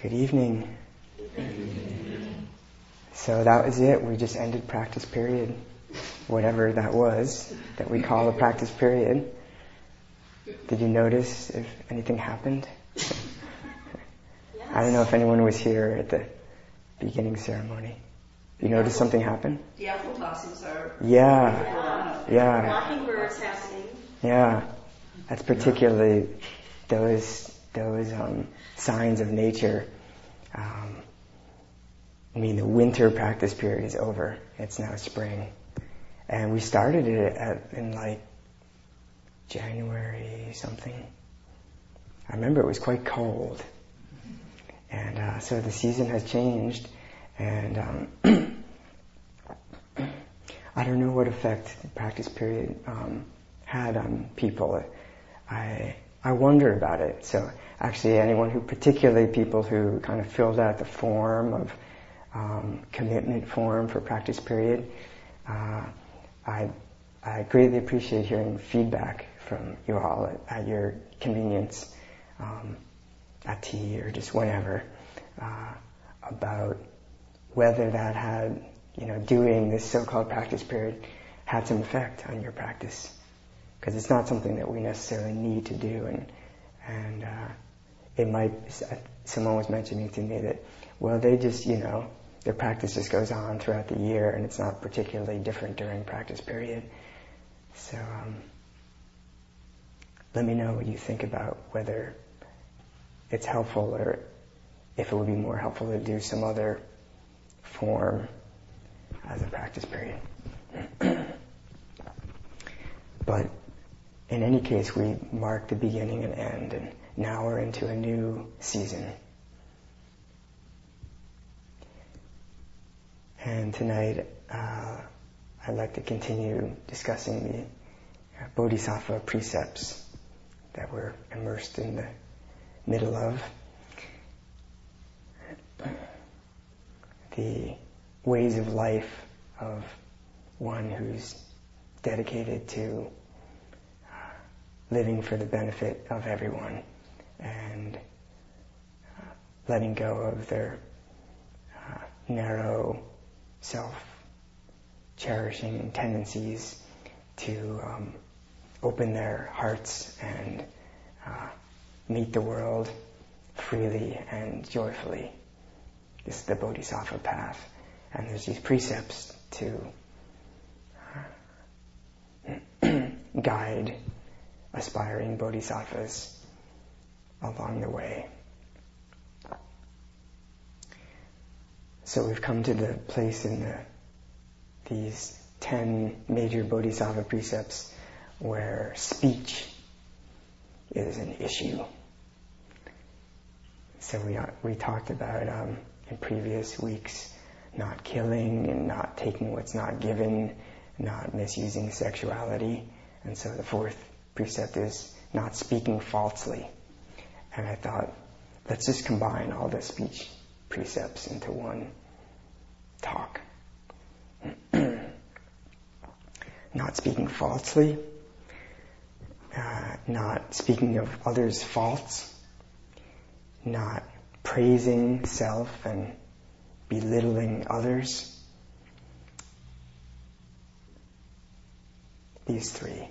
Good evening. So that was it. We just ended practice period, whatever that was that we call a practice period. Did you notice if anything happened? Yes. I don't know if anyone was here at the beginning ceremony. You noticed something happen? The aflatoxins are... Yeah. Mockingbirds happening. Yeah. That's particularly those signs of nature. The winter practice period is over. It's now spring. And we started it in January something. I remember it was quite cold. And so the season has changed. And I don't know what effect the practice period had on people. I wonder about it. So actually particularly people who kind of filled out the form of commitment form for practice period, I greatly appreciate hearing feedback from you all at your convenience, at tea or just whenever, about whether that had, doing this so-called practice period had some effect on your practice. Because it's not something that we necessarily need to do, and it might. Someone was mentioning to me that, well, they just, their practice just goes on throughout the year, and it's not particularly different during practice period. So let me know what you think about whether it's helpful or if it would be more helpful to do some other form as a practice period. But in any case, we mark the beginning and end, and now we're into a new season. And tonight, I'd like to continue discussing the Bodhisattva precepts that we're immersed in the middle of. The ways of life of one who's dedicated to living for the benefit of everyone and letting go of their narrow self-cherishing tendencies to open their hearts and meet the world freely and joyfully. This is the Bodhisattva path. And there's these precepts to guide aspiring bodhisattvas along the way. So we've come to the place in these 10 major bodhisattva precepts where speech is an issue. So we talked about in previous weeks not killing and not taking what's not given, not misusing sexuality. And so the fourth precept is not speaking falsely. And I thought, let's just combine all the speech precepts into one talk. Not speaking falsely, not speaking of others' faults, not praising self and belittling others. These three.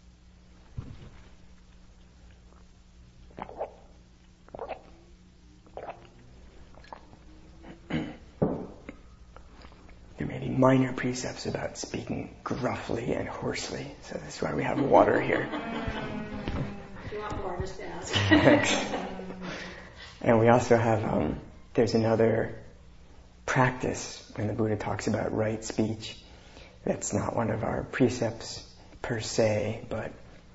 There may be minor precepts about speaking gruffly and hoarsely, so that's why we have water here. If you want more, just ask. Thanks. And we also have, there's another practice when the Buddha talks about right speech. That's not one of our precepts per se, but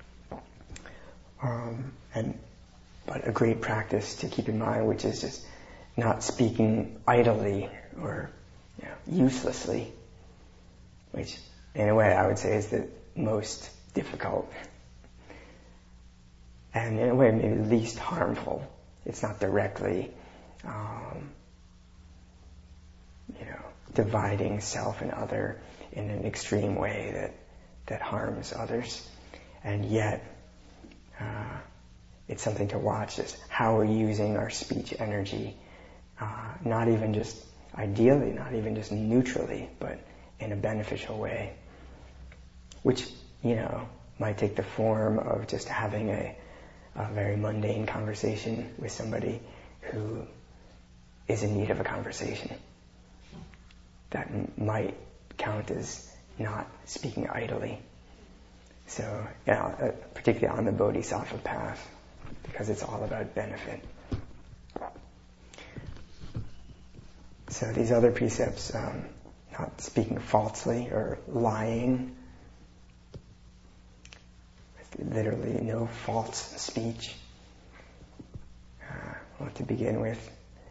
a great practice to keep in mind, which is just not speaking idly or uselessly, which in a way I would say is the most difficult and in a way maybe least harmful. It's not directly dividing self and other in an extreme way that harms others, and yet it's something to watch, is how we're using our speech energy not even just ideally, not even just neutrally, but in a beneficial way, which, might take the form of just having a very mundane conversation with somebody who is in need of a conversation. That might count as not speaking idly. So, particularly on the Bodhisattva path, because it's all about benefit. So these other precepts, not speaking falsely or lying, literally no false speech. Well, to begin with,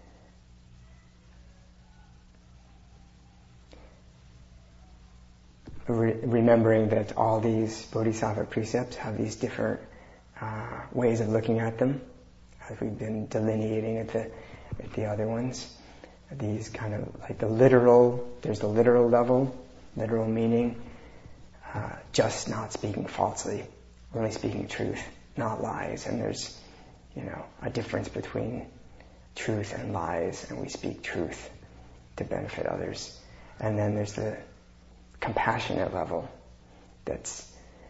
remembering that all these Bodhisattva precepts have these different ways of looking at them, as we've been delineating at the other ones. These kind of like there's the literal level, literal meaning, just not speaking falsely, only speaking truth, not lies. And there's, a difference between truth and lies, and we speak truth to benefit others. And then there's the compassionate level that's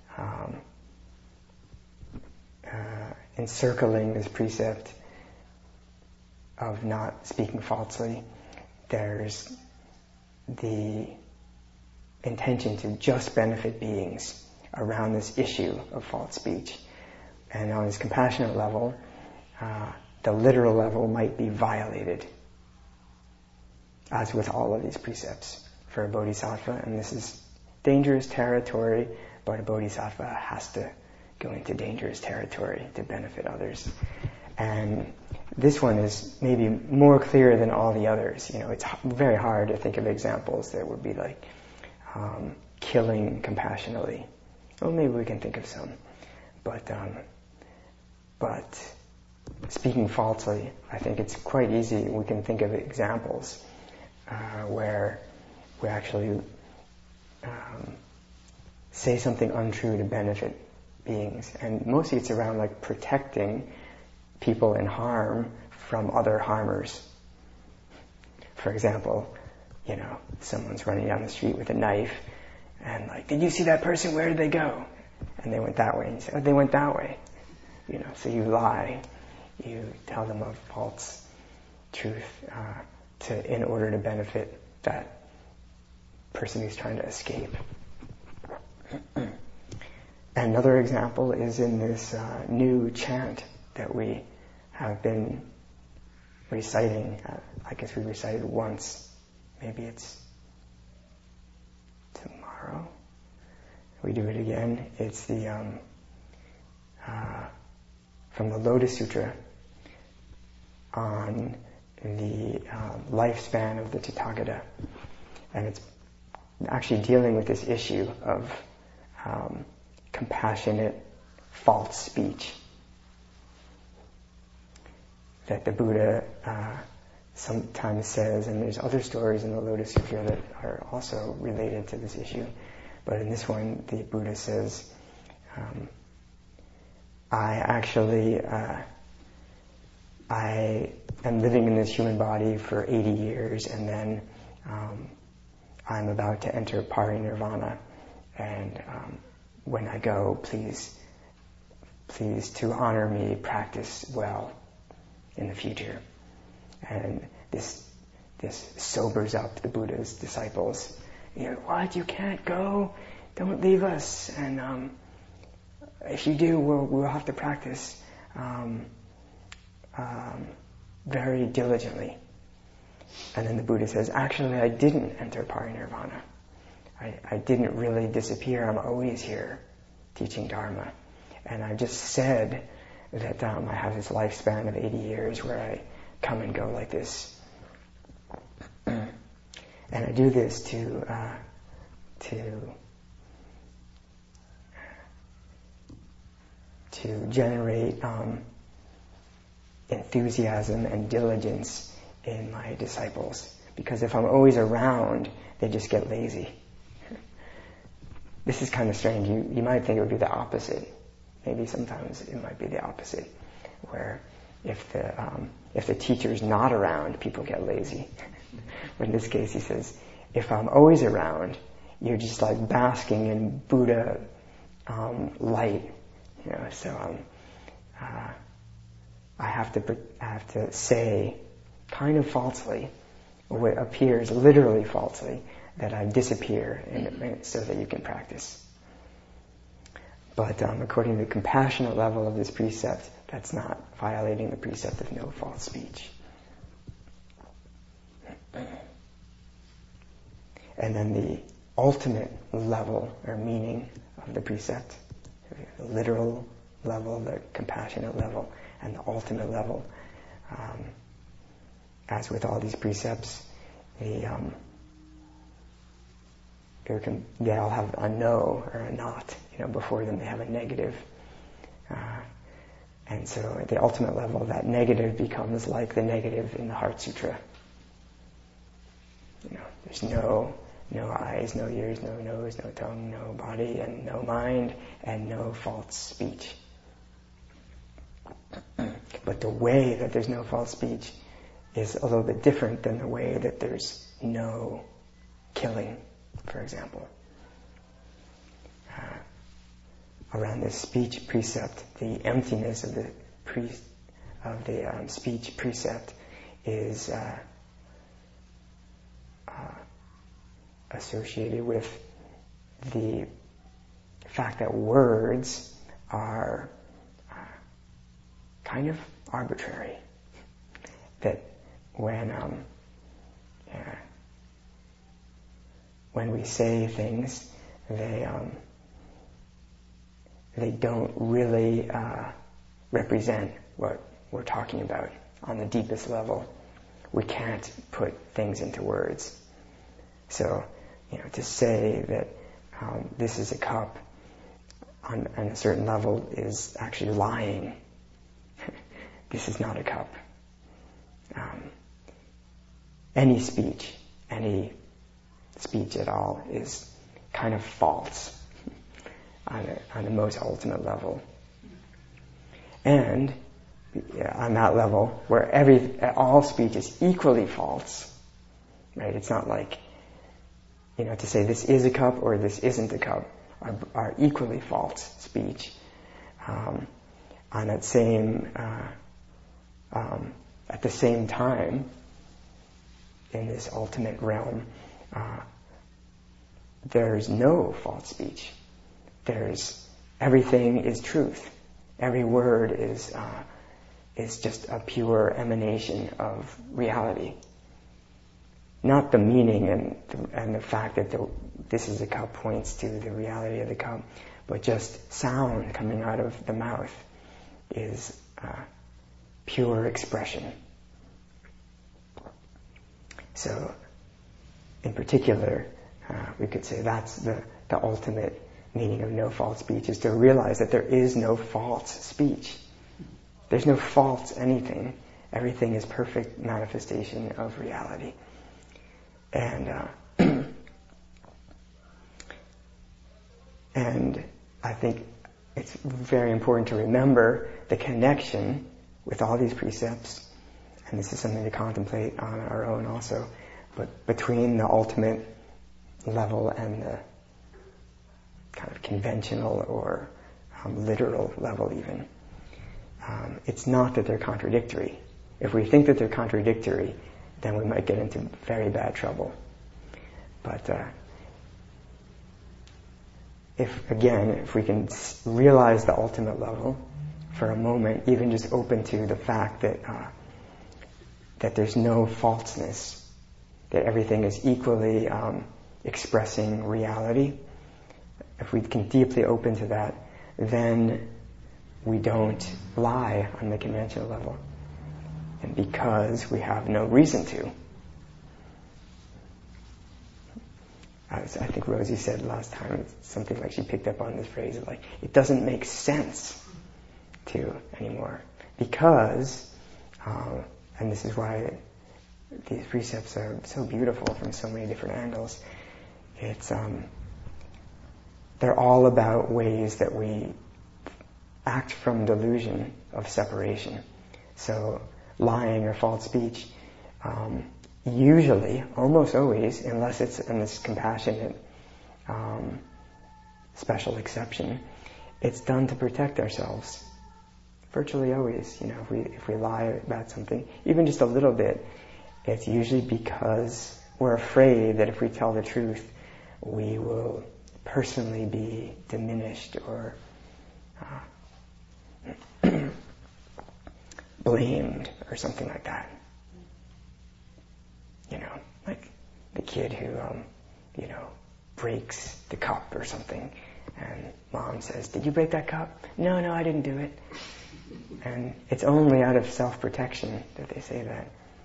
encircling this precept of not speaking falsely. There's the intention to just benefit beings around this issue of false speech. And on this compassionate level, the literal level might be violated, as with all of these precepts for a bodhisattva. And this is dangerous territory, but a bodhisattva has to go into dangerous territory to benefit others. And this one is maybe more clear than all the others. It's very hard to think of examples that would be like killing compassionately. Well, maybe we can think of some. But speaking falsely, I think it's quite easy. We can think of examples where we actually say something untrue to benefit beings. And mostly it's around like protecting people in harm from other harmers. For example, someone's running down the street with a knife and like, did you see that person? Where did they go? And they went that way. And you say, oh, they went that way. So you lie. You tell them a false truth in order to benefit that person who's trying to escape. Another example is in this new chant that we have been reciting. I guess we recited once. Maybe it's tomorrow. We do it again. It's the from the Lotus Sutra on the lifespan of the Tathagata. And it's actually dealing with this issue of compassionate false speech that the Buddha sometimes says, and there's other stories in the Lotus Sutra that are also related to this issue. But in this one, the Buddha says, I am living in this human body for 80 years, and then I'm about to enter parinirvana, and when I go, please to honor me, practice well in the future. And this sobers up the Buddha's disciples. What? You can't go? Don't leave us. And if you do, we'll have to practice very diligently. And then the Buddha says, actually, I didn't enter parinirvana. I didn't really disappear. I'm always here teaching Dharma. And I just said that I have this lifespan of 80 years where I come and go like this. And I do this to generate enthusiasm and diligence in my disciples. Because if I'm always around, they just get lazy. This is kind of strange. You might think it would be the opposite. Maybe sometimes it might be the opposite, where if the teacher's not around, people get lazy. But in this case, he says, if I'm always around, you're just like basking in Buddha light, So I have to say, kind of falsely, what appears literally falsely, that I disappear, so that you can practice. But according to the compassionate level of this precept, that's not violating the precept of no false speech. And then the ultimate level or meaning of the precept, the literal level, the compassionate level, and the ultimate level. As with all these precepts, they all have a no or a not, before them. They have a negative. And so at the ultimate level, that negative becomes like the negative in the Heart Sutra. There's no eyes, no ears, no nose, no tongue, no body, and no mind, and no false speech. But the way that there's no false speech is a little bit different than the way that there's no killing, for example. Around this speech precept, the emptiness of the speech precept is associated with the fact that words are kind of arbitrary. That when we say things, they don't really represent what we're talking about on the deepest level. We can't put things into words. So, to say that this is a cup on a certain level is actually lying. This is not a cup. Any speech at all is kind of false on the most ultimate level. And on that level, where all speech is equally false, right? It's not like, to say this is a cup or this isn't a cup are equally false speech. On that same, at the same time, in this ultimate realm, there's no false speech. Everything is truth. Every word is just a pure emanation of reality. Not the meaning and the fact that this is a cup points to the reality of the cup, but just sound coming out of the mouth is pure expression. So, in particular, we could say that's the ultimate meaning of no false speech, is to realize that there is no false speech. There's no false anything. Everything is perfect manifestation of reality. And and I think it's very important to remember the connection with all these precepts, and this is something to contemplate on our own also, but between the ultimate level and the kind of conventional or literal level even. It's not that they're contradictory. If we think that they're contradictory, then we might get into very bad trouble. But if we can realize the ultimate level for a moment, even just open to the fact that there's no falseness, that everything is equally expressing reality, if we can deeply open to that, then we don't lie on the conventional level. And because we have no reason to. I think Rosie said last time something like she picked up on this phrase of like, it doesn't make sense to anymore. Because, and this is why these precepts are so beautiful from so many different angles, they're all about ways that we act from delusion of separation. So lying or false speech, usually, almost always, unless it's in this compassionate special exception, it's done to protect ourselves. Virtually always, if we lie about something, even just a little bit, it's usually because we're afraid that if we tell the truth, we will personally be diminished or blamed or something like that. Like the kid who, breaks the cup or something, and mom says, "Did you break that cup?" No, I didn't do it. And it's only out of self-protection that they say that.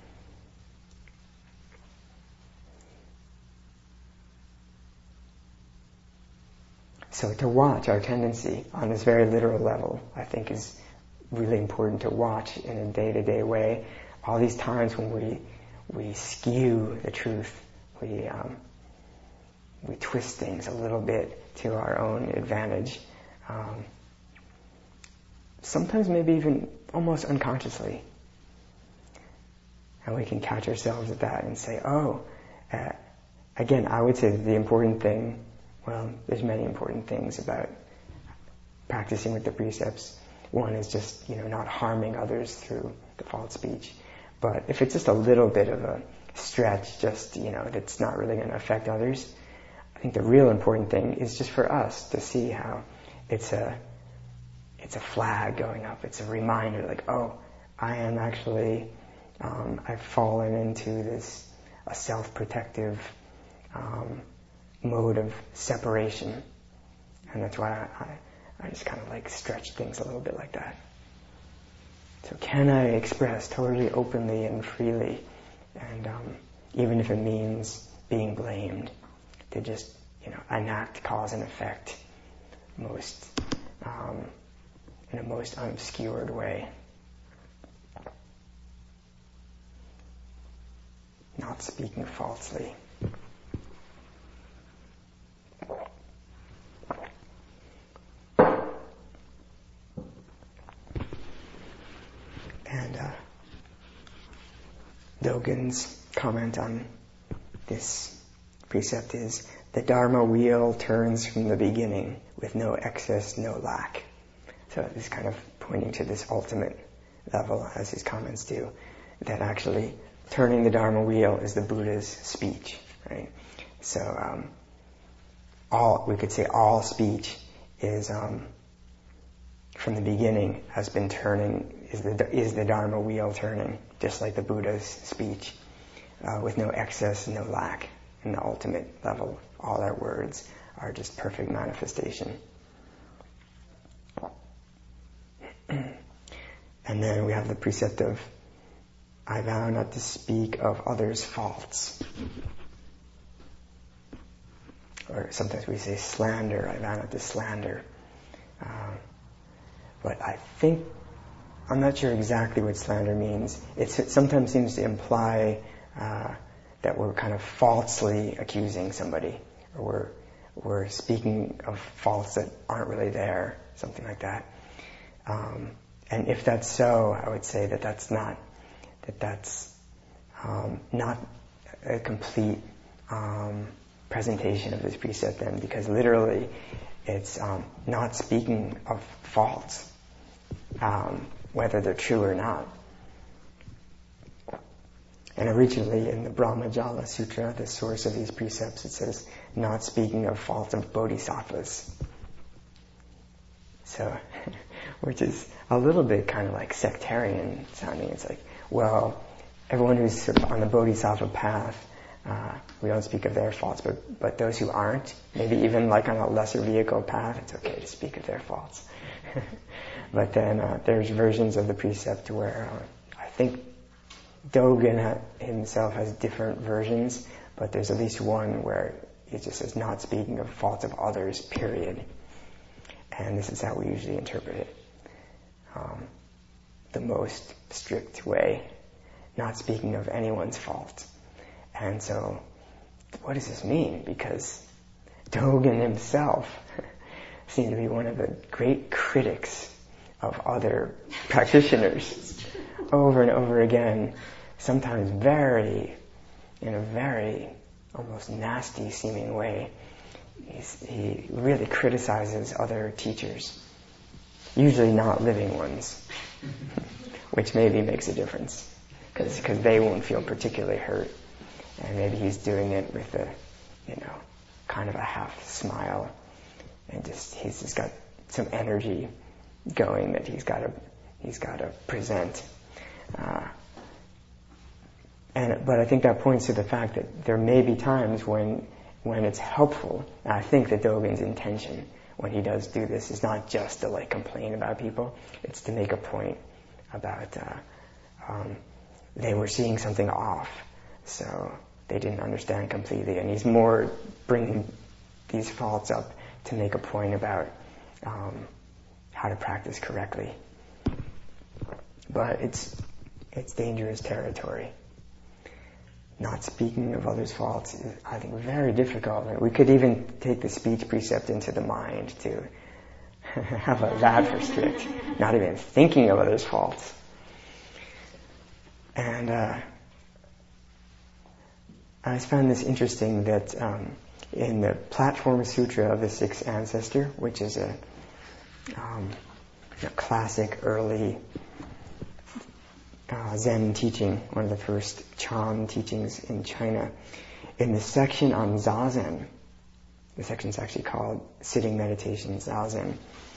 So to watch our tendency on this very literal level, I think is really important to watch in a day-to-day way. All these times when we skew the truth, we twist things a little bit to our own advantage. Sometimes maybe even almost unconsciously. And we can catch ourselves at that and say, again, I would say that the important thing, well, there's many important things about practicing with the precepts. One is just, not harming others through the false speech. But if it's just a little bit of a stretch, just, that's not really going to affect others, I think the real important thing is just for us to see how it's a flag going up. It's a reminder, like, I am actually, I've fallen into a self-protective mode of separation. And that's why I just kind of stretch things a little bit like that. So can I express totally openly and freely, and even if it means being blamed, to just, enact cause and effect in a most unobscured way. Not speaking falsely. And Dogen's comment on this precept is, the Dharma wheel turns from the beginning with no excess, no lack. So it's kind of pointing to this ultimate level, as his comments do, that actually turning the Dharma wheel is the Buddha's speech, right? So we could say all speech is from the beginning has been turning, is the Dharma wheel turning, just like the Buddha's speech, with no excess, no lack. In the ultimate level, all our words are just perfect manifestation. And then we have the precept of, I vow not to speak of others' faults. Or sometimes we say slander, I vow not to slander. But I'm not sure exactly what slander means. It sometimes seems to imply that we're kind of falsely accusing somebody, or we're speaking of faults that aren't really there, something like that. And if that's so, I would say that's not a complete presentation of this precept then, because literally it's not speaking of faults, whether they're true or not. And originally in the Brahmajala Sutra, the source of these precepts, it says, not speaking of faults of bodhisattvas. So, which is a little bit kind of like sectarian sounding. It's like, well, everyone who's on the bodhisattva path, we don't speak of their faults, but those who aren't, maybe even like on a lesser vehicle path, it's okay to speak of their faults. But then there's versions of the precept where I think Dogen himself has different versions, but there's at least one where he just says, not speaking of faults of others, period. And this is how we usually interpret it. The most strict way, not speaking of anyone's fault. And so, what does this mean? Because Dogen himself seemed to be one of the great critics of other practitioners. over and over again, sometimes in a very almost nasty seeming way. He really criticizes other teachers, usually not living ones, which maybe makes a difference, because they won't feel particularly hurt, and maybe he's doing it with a, kind of a half smile, and he's just got some energy going that he's got to present. But I think that points to the fact that there may be times when it's helpful. And I think that Dogen's intention when he does do this is not just to complain about people. It's to make a point about they were seeing something off, so they didn't understand completely. And he's more bringing these faults up to make a point about how to practice correctly. But it's dangerous territory. Not speaking of others' faults is, I think, very difficult. We could even take the speech precept into the mind to have that for strict. Not even thinking of others' faults. And I found this interesting that in the Platform Sutra of the Sixth Ancestor, which is a classic early Zen teaching, one of the first Chan teachings in China, in the section on Zazen, the section's actually called Sitting Meditation Zazen,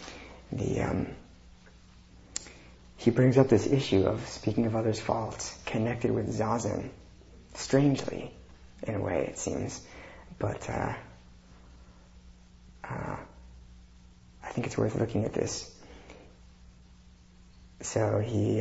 he brings up this issue of speaking of others' faults connected with Zazen, strangely, in a way it seems, but I think it's worth looking at this. So he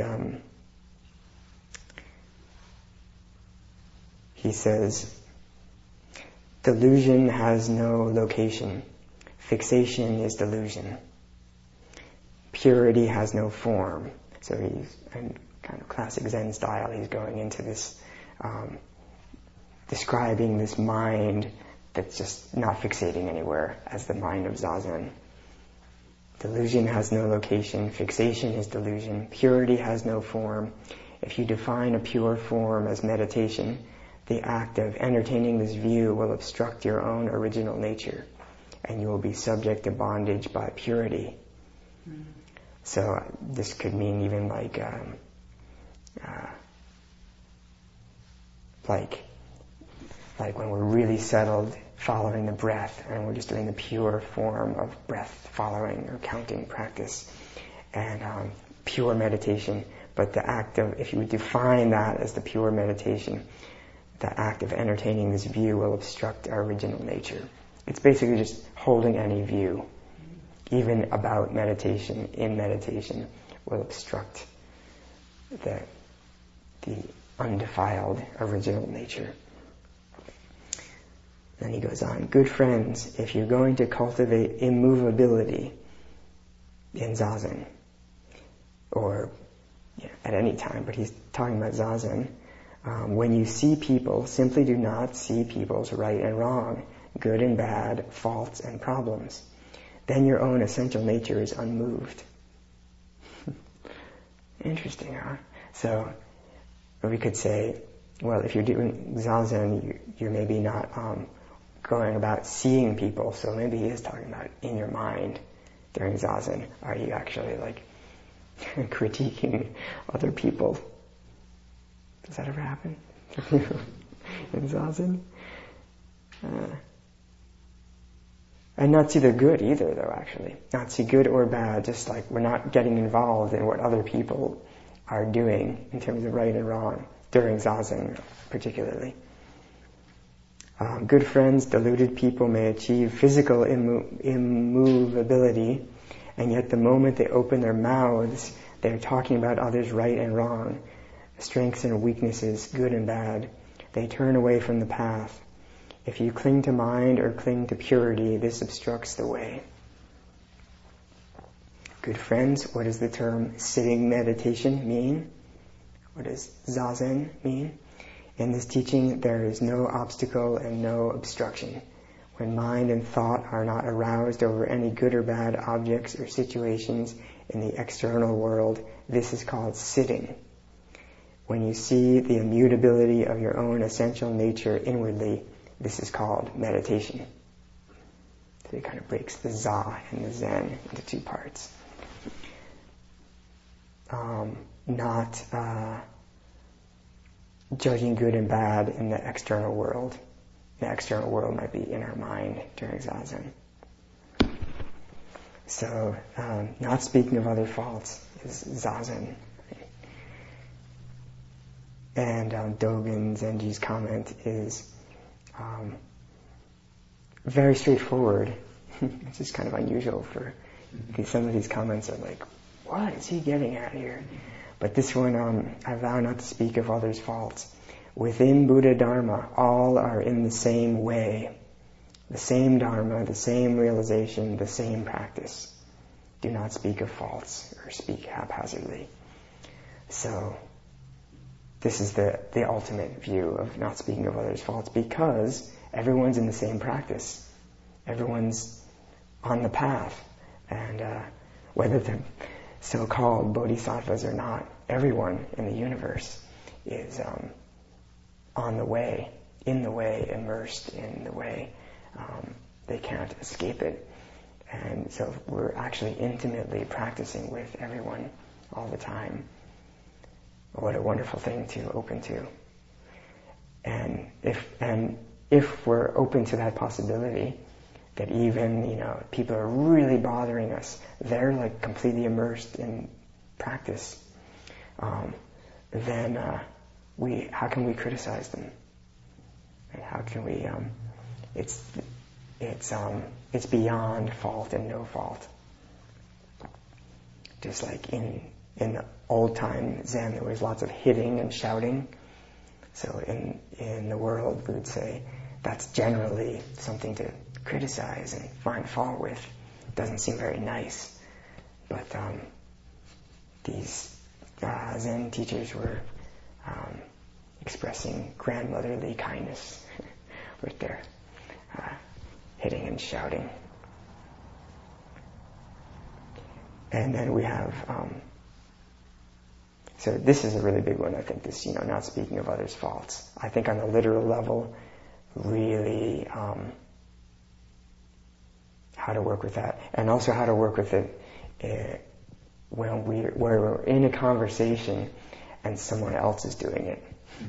says, delusion has no location. Fixation is delusion. Purity has no form. So he's, in kind of classic Zen style, he's going into this, describing this mind that's just not fixating anywhere as the mind of Zazen. Delusion has no location. Fixation is delusion. Purity has no form. If you define a pure form as meditation, the act of entertaining this view will obstruct your own original nature, and you will be subject to bondage by purity. Mm-hmm. So this could mean even like when we're really settled following the breath, and we're just doing the pure form of breath following or counting practice, and pure meditation. But the act of, if you would define that as the pure meditation, the act of entertaining this view will obstruct our original nature. It's basically just holding any view, even about meditation, in meditation, will obstruct the undefiled original nature. Then he goes on, good friends, if you're going to cultivate immovability in Zazen, or at any time, but he's talking about Zazen, when you see people, simply do not see people's right and wrong, good and bad, faults and problems. Then your own essential nature is unmoved. Interesting, huh? So we could say, well, if you're doing Zazen, you're maybe not going about seeing people, so maybe he is talking about in your mind during Zazen. Are you actually critiquing other people? Does that ever happen in Zazen? And not see the good either, though, actually. Not see good or bad, just like we're not getting involved in what other people are doing in terms of right and wrong, during Zazen particularly. Good friends, deluded people may achieve physical immovability, and yet the moment they open their mouths, they're talking about others' right and wrong, strengths and weaknesses, good and bad. They turn away from the path. If you cling to mind or cling to purity, this obstructs the way. Good friends, what does the term sitting meditation mean? What does Zazen mean? In this teaching, there is no obstacle and no obstruction. When mind and thought are not aroused over any good or bad objects or situations in the external world, this is called sitting. When you see the immutability of your own essential nature inwardly, this is called meditation. So it kind of breaks the za and the zen into two parts. Not judging good and bad in the external world. The external world might be in our mind during zazen. So, not speaking of other faults is zazen. And Dogen Zenji's comment is very straightforward. It's just kind of unusual for some of these comments are like, what is he getting at here? But this one, I vow not to speak of others' faults. Within Buddha Dharma, all are in the same way. The same Dharma, the same realization, the same practice. Do not speak of faults or speak haphazardly. So, this is the ultimate view of not speaking of others' faults, because everyone's in the same practice. Everyone's on the path. And whether they're so-called bodhisattvas or not, everyone in the universe is on the way, in the way, immersed in the way. They can't escape it. And so we're actually intimately practicing with everyone all the time. What a wonderful thing to open to. And if we're open to that possibility, that even, people are really bothering us, they're like completely immersed in practice, then how can we criticize them? And how can we, it's beyond fault and no fault. Just like in the old time Zen, there was lots of hitting and shouting. So in the world, we would say that's generally something to criticize and find fault with. It doesn't seem very nice. But these Zen teachers were expressing grandmotherly kindness with their hitting and shouting. And then we have, so this is a really big one, I think, this, not speaking of others' faults. I think on the literal level, really how to work with that. And also how to work with it when we're in a conversation and someone else is doing it.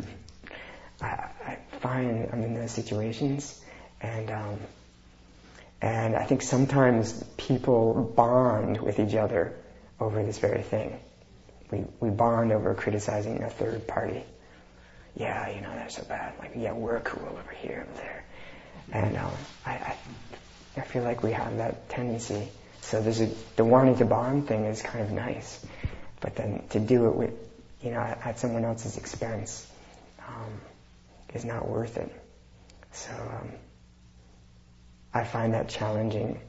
I find I'm in those situations, and I think sometimes people bond with each other over this very thing. We bond over criticizing a third party. Yeah, they're so bad. Like, yeah, we're cool over here and there. And I feel like we have that tendency. So the wanting to bond thing is kind of nice, but then to do it with, at someone else's expense, is not worth it. So I find that challenging.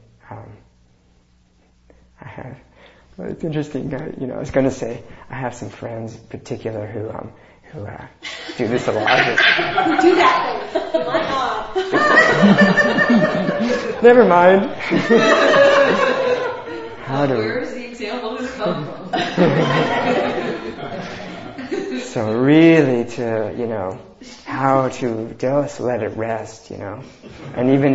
It's interesting. I was going to say I have some friends in particular who do this a lot. Who do that? My God. Never mind. Where's the example of come from? So really to, how to just let it rest, And even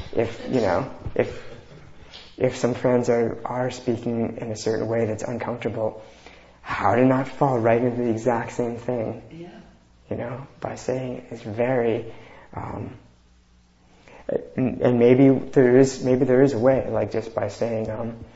if some friends are speaking in a certain way that's uncomfortable, how to not fall right into the exact same thing. Yeah. By saying it's very, and maybe there is a way, like just by saying,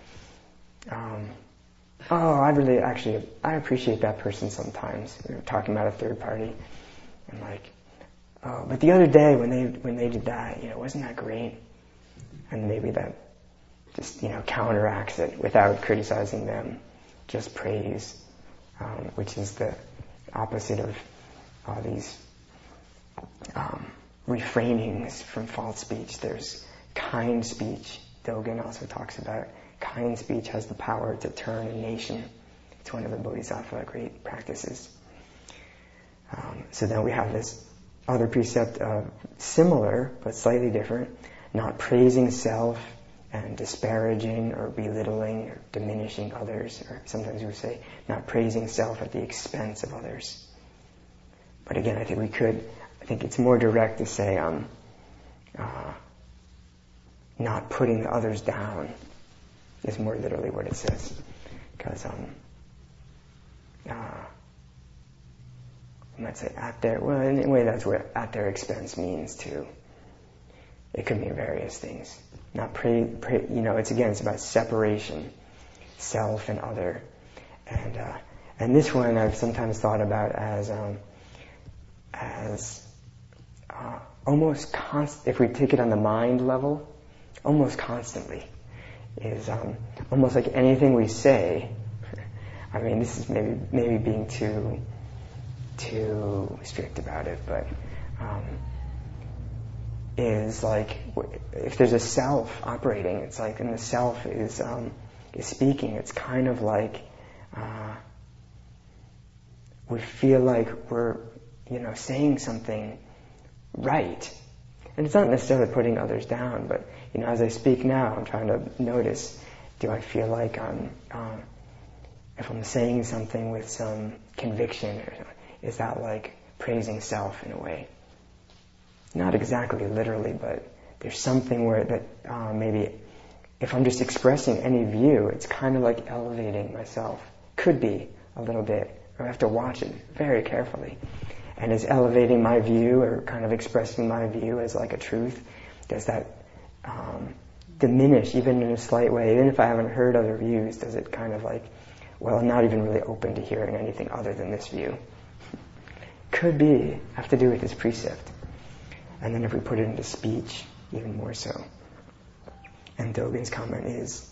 I appreciate that person sometimes. Talking about a third party, and like, oh, but the other day when they did that, wasn't that great? And maybe that just counteracts it without criticizing them, just praise, which is the opposite of all these refrainings from false speech. There's kind speech. Dogen also talks about kind speech has the power to turn a nation. It's one of the Bodhisattva great practices. So then we have this other precept of similar but slightly different, not praising self and disparaging or belittling or diminishing others, or sometimes we say not praising self at the expense of others. But again, I think it's more direct to say, not putting others down is more literally what it says. Because, I might say at their, well, in a way that's what at their expense means too. It could mean various things. Not it's about separation, self and other. And this one I've sometimes thought about as almost if we take it on the mind level, almost constantly is almost like anything we say. I mean, this is maybe being too strict about it, but is like if there's a self operating, it's like, and the self is speaking. It's kind of like we feel like we're saying something right, and it's not necessarily putting others down, but as I speak now, I'm trying to notice: do I feel like if I'm saying something with some conviction, or is that like praising self in a way? Not exactly literally, but there's something where that maybe if I'm just expressing any view, it's kind of like elevating myself. Could be a little bit. I have to watch it very carefully. And is elevating my view or kind of expressing my view as like a truth, does that diminish even in a slight way? Even if I haven't heard other views, does it kind of like, well, I'm not even really open to hearing anything other than this view? Could be, have to do with this precept. And then if we put it into speech, even more so. And Dogen's comment is,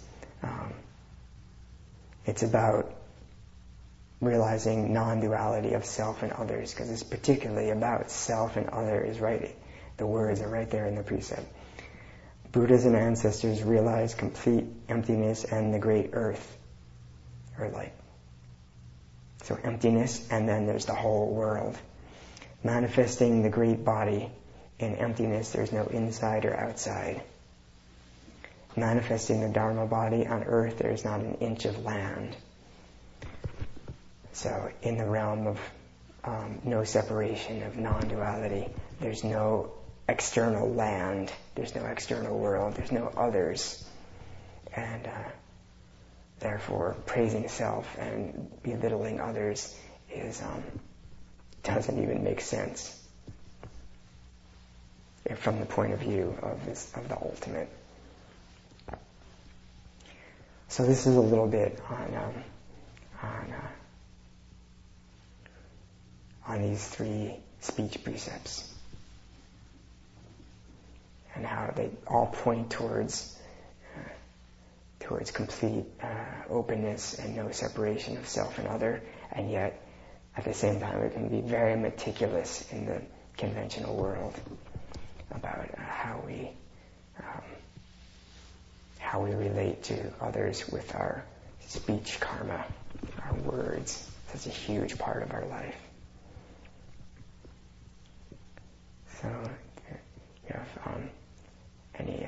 it's about realizing non-duality of self and others, because it's particularly about self and other is right. The words are right there in the precept. Buddhas and ancestors realized complete emptiness and the great earth, or light. So emptiness, and then there's the whole world. Manifesting the great body. In emptiness, there's no inside or outside. Manifesting the Dharma body on earth, there's not an inch of land. So in the realm of no separation, of non-duality, there's no external land, there's no external world, there's no others. And therefore, praising self and belittling others doesn't even make sense from the point of view of the ultimate. So this is a little bit on these three speech precepts and how they all point towards complete openness and no separation of self and other, and yet at the same time it can be very meticulous in the conventional world about how we relate to others with our speech karma, our words. That's a huge part of our life. So, you have any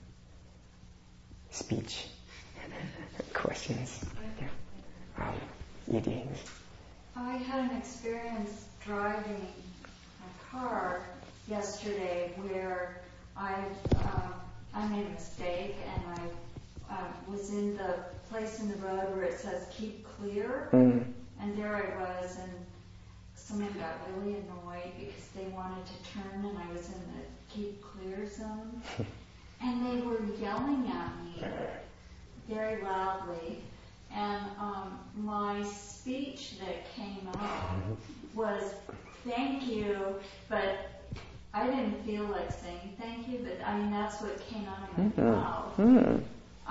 speech questions? Yeah. Edie. I had an experience driving a car yesterday where I made a mistake, and I was in the place in the road where it says keep clear, and there I was, and someone got really annoyed because they wanted to turn and I was in the keep clear zone, and they were yelling at me very loudly, and my speech that came out was thank you, but I didn't feel like saying thank you, but I mean that's what came out of my mouth.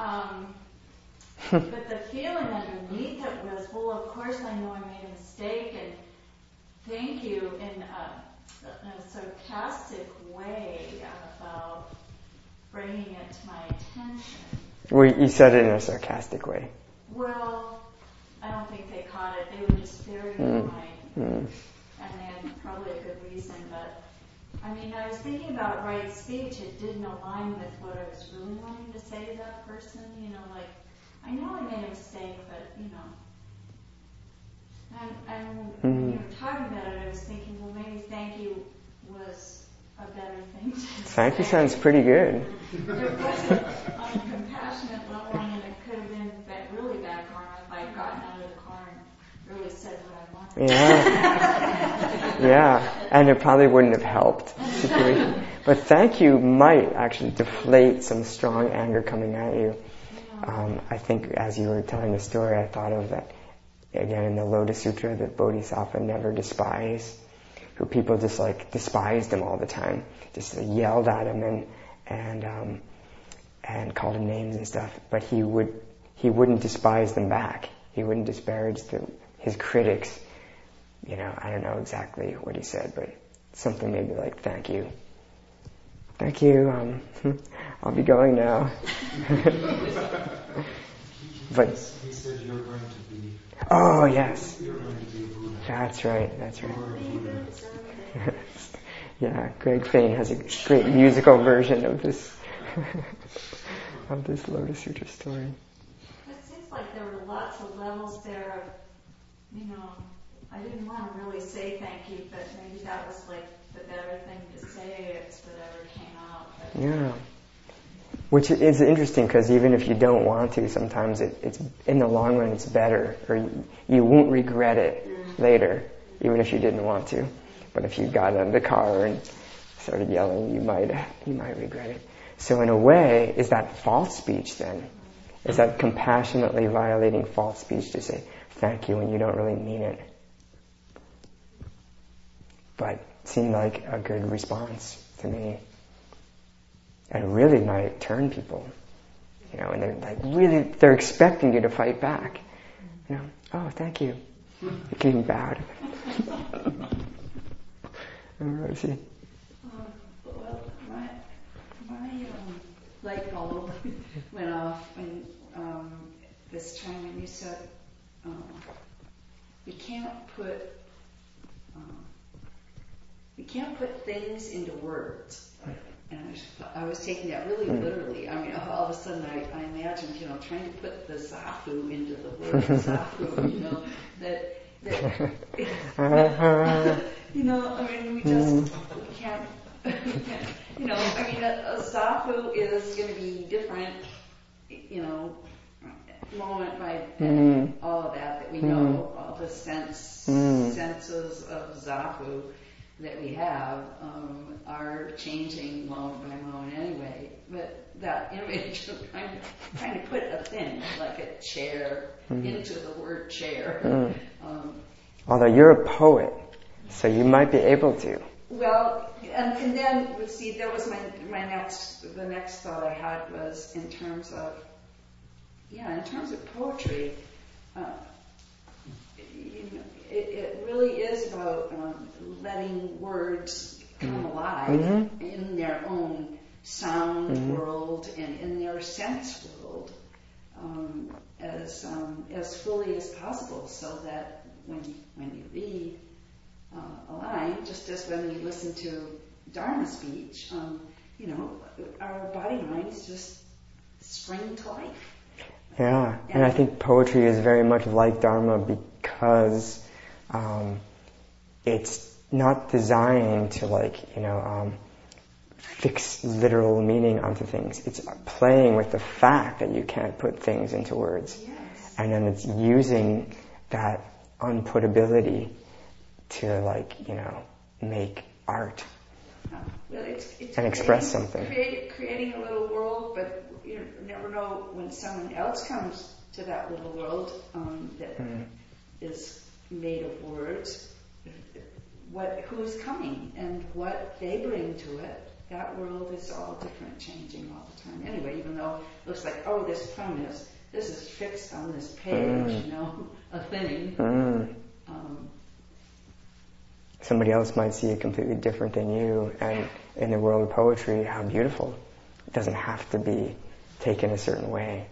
But the feeling underneath it was, well, of course I know I made a mistake, and thank you in a sarcastic way about bringing it to my attention. Well, you said it in a sarcastic way. Well, I don't think they caught it. They were just very annoyed, and they had probably a good reason, but I mean, I was thinking about right speech. It didn't align with what I was really wanting to say to that person. Like, I know I made a mistake, but, and when you were talking about it, I was thinking, well, maybe better thing to Thank you say. sounds pretty good. It wasn't on a compassionate level, and it could have been really bad karma if I'd gotten out of the car and really said what I wanted. Yeah. Yeah. And it probably wouldn't have helped the situation. But thank you might actually deflate some strong anger coming at you. I think as you were telling the story, I thought of that, again, in the Lotus Sutra, that Bodhisattva never despised, who people just like despised him all the time, just yelled at him and called him names and stuff. But he wouldn't despise them back. He wouldn't disparage his critics. You know, I don't know exactly what he said, but something maybe like, thank you. Thank you. I'll be going now. But he said you're going to be. Oh yes. You're going to be a Buddha. That's right. That's right. Yeah, Greg Fain has a great musical version of this of this Lotus Sutra story. It seems like there were lots of levels there of, you know, I didn't want to really say thank you, but maybe that was like the better thing to say. It's whatever came out. But Yeah. Which is interesting because even if you don't want to, sometimes it's in the long run it's better, or you won't regret it later, even if you didn't want to. But if you got in the car and started yelling, you might regret it. So in a way, is that false speech then? Is that compassionately violating false speech to say thank you when you don't really mean it? But it seemed like a good response to me. And really might turn people, you know, and they're like really, they're expecting you to fight back. You know, oh, thank you. You're getting bowed. Rosie. Well, my light bulb went off when this time when you said we can't put things into words. And I was taking that really literally. I mean, all of a sudden I imagined, you know, trying to put the zafu into the word zafu, you know, that you know, I mean, we just can't, you know, I mean, a zafu is going to be different, you know, moment by all of that we know, all the senses of zafu that we have are changing moment by moment anyway. But that image of trying to put a thing like a chair into the word chair. Although you're a poet, so you might be able to. Well, and then see, that was the next thought I had was in terms of poetry. You know, it really is about letting words come alive in their own sound world and in their sense world as fully as possible, so that when you read a line, just as when we listen to Dharma speech, you know, our body minds just spring to life. Yeah, and I think poetry is very much like Dharma because it's not designed to, like, you know, fix literal meaning onto things. It's playing with the fact that you can't put things into words. Yes. And then it's using that unputability to, like, you know, make art. Well, it's and express something. Creating a little world, but you never know when someone else comes to that little world that is made of words, who's coming and what they bring to it. That world is all different, changing all the time. Anyway, even though it looks like, oh, this poem this is fixed on this page, you know, a thing. Somebody else might see it completely different than you, and in the world of poetry, how beautiful. It doesn't have to be taken a certain way.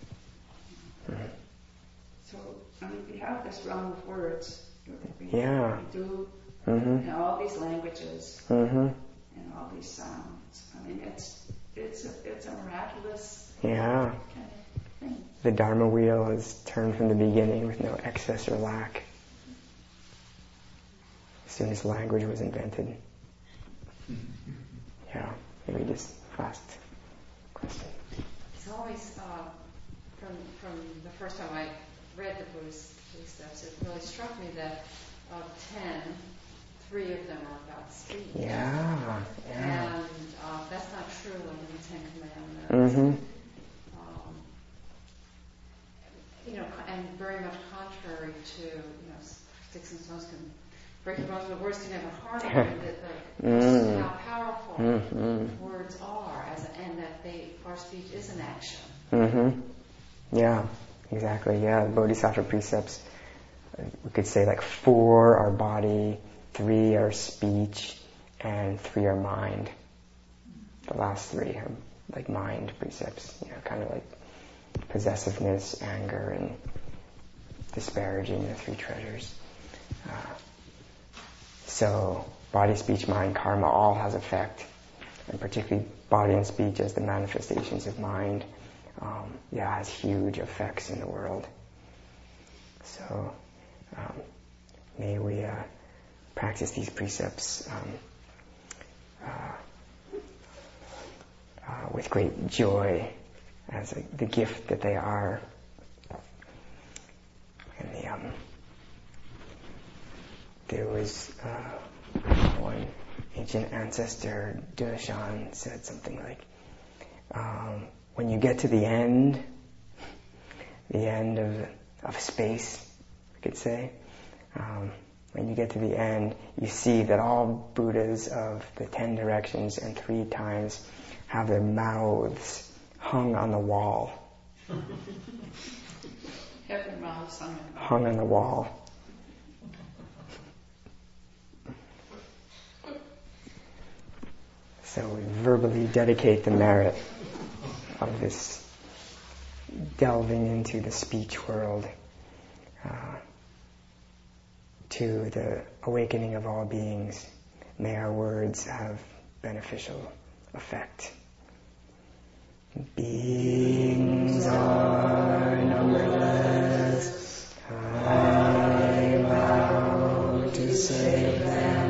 So, I mean, we have this realm of words. We do in all these languages and all these sounds. I mean, it's a miraculous kind of thing. The Dharma wheel is turned from the beginning with no excess or lack. As soon as language was invented. Yeah, maybe just last question. It's always, from the first time I read the Buddhist precepts, it really struck me that of 10, 3 of them are about speech. Yeah. And that's not true in the Ten Commandments. Mm-hmm. And very much contrary to, sticks and stones can break your bones, but words can never harm you. How powerful words are, and that our speech is an action. Mm-hmm. Yeah, exactly. Yeah, the Bodhisattva precepts, we could say 4 are body, 3 are speech, and 3 are mind. The last 3 are mind precepts, kind of like possessiveness, anger, and disparaging the 3 treasures. So body, speech, mind, karma all has effect, and particularly body and speech as the manifestations of mind, has huge effects in the world. So may we practice these precepts with great joy as the gift that they are. And there was one ancient ancestor, Darshan, said something like, when you get to the end of space, we could say, when you get to the end, you see that all Buddhas of the 10 directions and 3 times have their mouths hung on the wall. Have their mouths hung on the wall. So we verbally dedicate the merit of this delving into the speech world to the awakening of all beings. May our words have beneficial effect. Beings are numberless. I vow to save them.